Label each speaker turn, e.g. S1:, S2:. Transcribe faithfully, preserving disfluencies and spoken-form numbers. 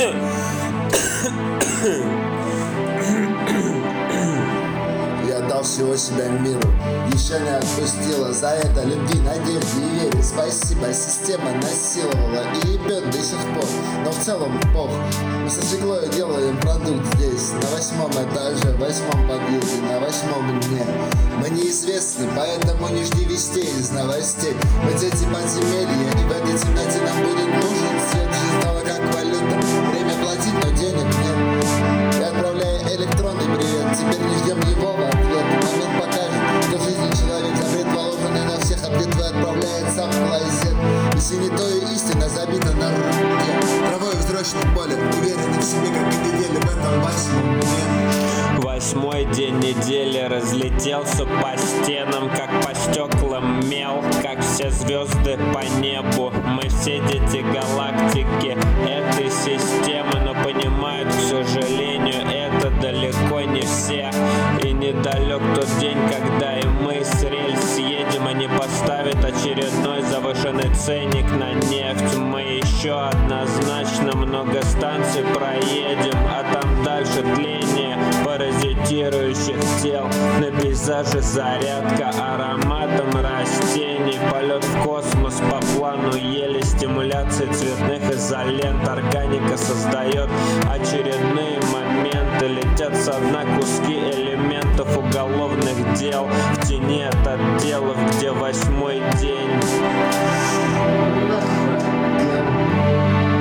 S1: Я дал всего себя миру, еще не отпустила. За это любви, надежде и вере спасибо. Система насиловала и ебет до сих пор, но в целом пох. Мы со свеклой делаем продукт здесь, на восьмом этаже, в восьмом подъезде, на восьмом дне. Мы неизвестны, поэтому не жди вестей из новостей. Мы дети подземелья, и в этой темноте нам будет нужен свет. Жизнь стала как валюта, время платить, но денег нет. Я отправляю электронный привет, теперь не ждем его в ответ. Момент покажет, что в жизни человек запрет, положенный на всех, а твой отправляет сам в клозет. И синетою истина забита на руке, травой взросшей поле, уверенный в себе, как и недели в этом восьмом дне.
S2: Восьмой день недели разлетелся по стенам, как по стеклам мел, как все звезды по небу. Мы все дети галактики этой системы, но понимают, к сожалению, это далеко не все. И недалек тот день, когда и мы с рельс съедем, они поставят очередной завышенный ценник на нефть. Мы еще однозначно много станций проедем, а там дальше тление паразитирующих тел. На пейзаже зарядка ароматом растений, полет в космос по плану ели, стимуляции цветных изолент. Органика создает очередные моменты, летят со дна куски элементов уголовных дел в тени от отделов, где восьмой день.